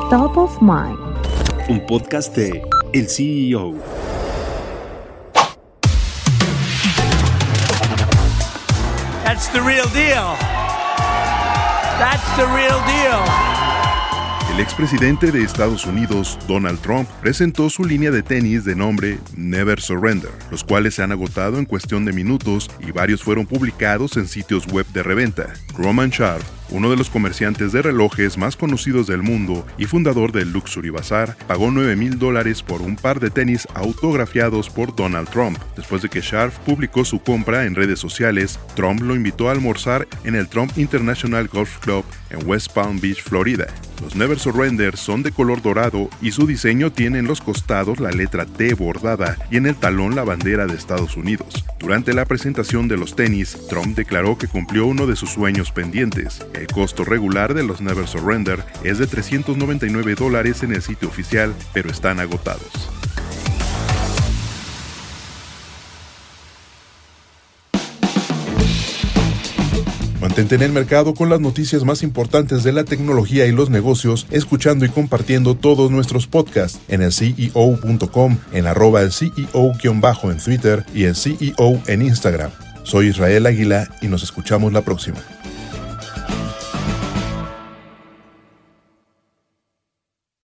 Top of Mind. Un podcast de El CEO. That's the real deal. That's the real deal. El expresidente de Estados Unidos, Donald Trump, presentó su línea de tenis de nombre Never Surrender, los cuales se han agotado en cuestión de minutos y varios fueron publicados en sitios web de reventa. Roman Sharf, uno de los comerciantes de relojes más conocidos del mundo y fundador del Luxury Bazaar, pagó $9,000 por un par de tenis autografiados por Donald Trump. Después de que Sharf publicó su compra en redes sociales, Trump lo invitó a almorzar en el Trump International Golf Club en West Palm Beach, Florida. Los Never Surrender son de color dorado y su diseño tiene en los costados la letra T bordada y en el talón la bandera de Estados Unidos. Durante la presentación de los tenis, Trump declaró que cumplió uno de sus sueños pendientes. El costo regular de los Never Surrender es de $399 en el sitio oficial, pero están agotados. Mantente en el mercado con las noticias más importantes de la tecnología y los negocios, escuchando y compartiendo todos nuestros podcasts en el CEO.com, en @el CEO_ en Twitter y el CEO en Instagram. Soy Israel Águila y nos escuchamos la próxima.